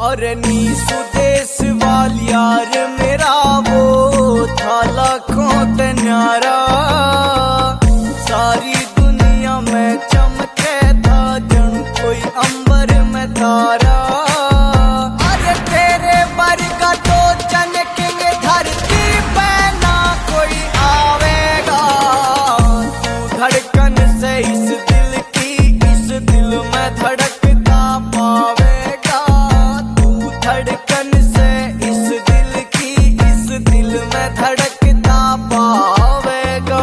और नीसू देश वाल यार मेरा वो था लाखों ते न्यारा। सारी दुनिया में चमके था जणू कोई अंबर में तारा। अरे तेरे बरगा तो चमकेंगे धरती पे ना कोई आवेगा। तू धड़कन से इस दिल की इस दिल में धड़कता पावेगा। तू धड़कन से इस दिल की इस दिल में धड़कता पावेगा।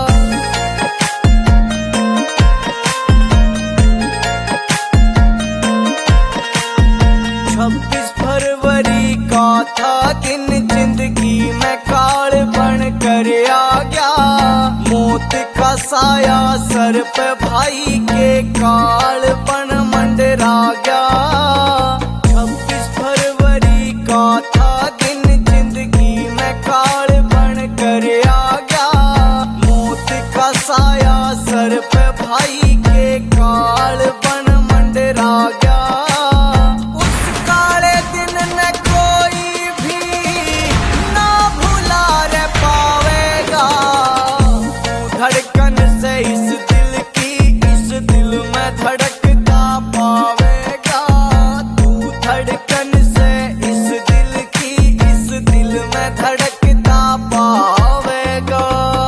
26 फरवरी का था दिन जिंदगी में काल बन कर आ गया। मौत का साया सर पे भाई के काल बन मंडरा गया। 26 फरवरी का था दिन जिंदगी में काल बन कर आ गया। मौत का साया सर पे भाई के काल बन मंडरा गया। धड़कन से इस दिल की इस दिल में धड़कता पावेगा। तू धड़कन से इस दिल की इस दिल में धड़कता पावेगा।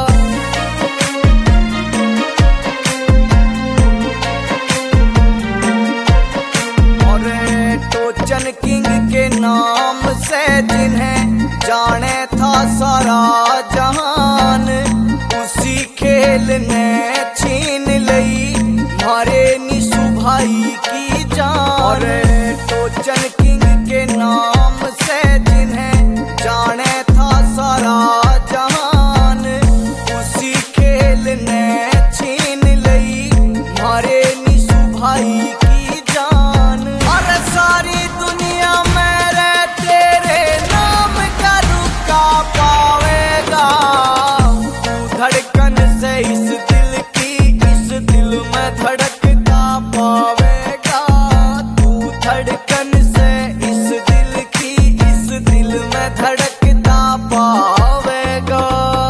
और टोचन किंग के नाम से जिन्हें जाने था सारा जहान, उसी खेल ने छीन लई मारे नीसू भाई की जान। और टोचन किंग के नाम से जिन्हें जाने था सारा जहान, उसी खेल ने छीन लई मारे नीसू भाई की जान। और सारी दुनिया मेरे तेरे नाम का रुका पावेगा। धड़कन से इस दिल की इस दिल में धड़कता पावेगा। तू धड़कन से इस दिल की इस दिल में धड़कता पावेगा।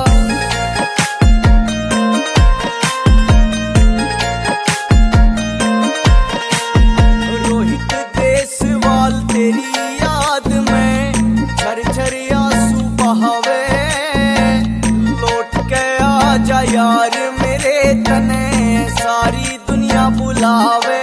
रोहित देशवाल तेरी याद में झरझर आंसू बहावे। जा यार मेरे तने सारी दुनिया बुलावे।